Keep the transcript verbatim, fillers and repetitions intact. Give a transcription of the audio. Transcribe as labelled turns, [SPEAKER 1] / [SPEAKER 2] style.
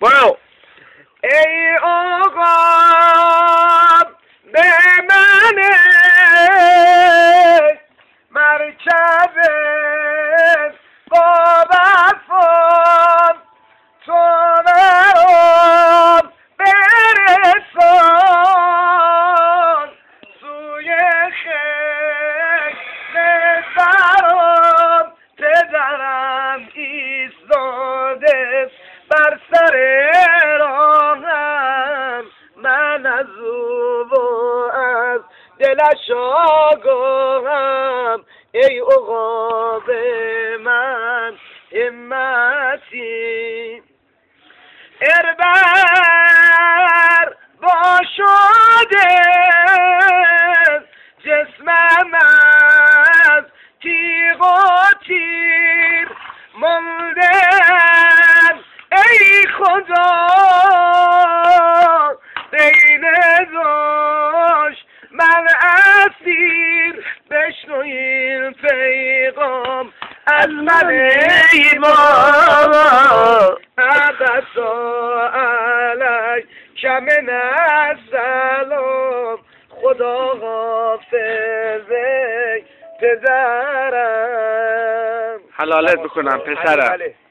[SPEAKER 1] برو.
[SPEAKER 2] ای آقا به من مرکب با وفا تو مرا برسان سوی خیل سرام پدرم ایستاده بر سر راهم من از او و از دلش آگاهم ای عقاب من همتی اربر با شده جسمم از تیغ و تیر ماندم ای خدا بین داشت من اسیر بشنو این پیغام از من ایمان عبسا علیک کمن السلام خدا حافظ پدرم
[SPEAKER 1] حلالت بکنم پسرم.